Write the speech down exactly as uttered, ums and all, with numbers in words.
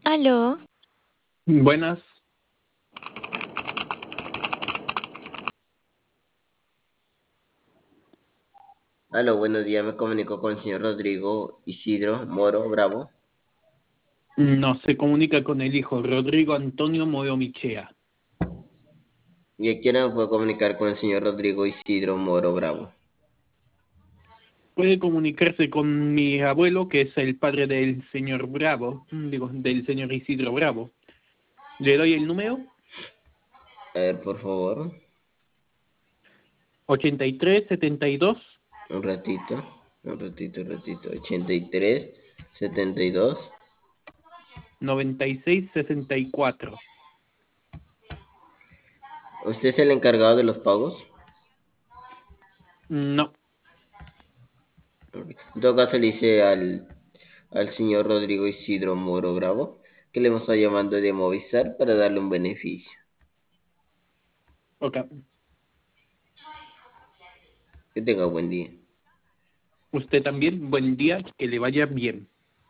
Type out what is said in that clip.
Aló, Buenas, Aló, buenos días. Me comunico con el señor Rodrigo Isidro Moro Bravo. no se comunica con el hijo Rodrigo Antonio Moyomichea. ¿Y a quién me puedo comunicar con el señor Rodrigo Isidro Moro Bravo? Puede comunicarse con mi abuelo, que es el padre del señor Bravo, digo, del señor Isidro Bravo. Le doy el número A ver, por favor, ochenta y tres setenta y dos un ratito, un ratito, un ratito. ochenta y tres, setenta y dos. noventa y seis sesenta y cuatro. ¿Usted es el encargado de los pagos? No, En todo caso, le dice al, al señor Rodrigo Isidro Moro Bravo que le hemos estado llamando de Movistar para darle un beneficio. ok. Que tenga buen día. Usted también, buen día, que le vaya bien.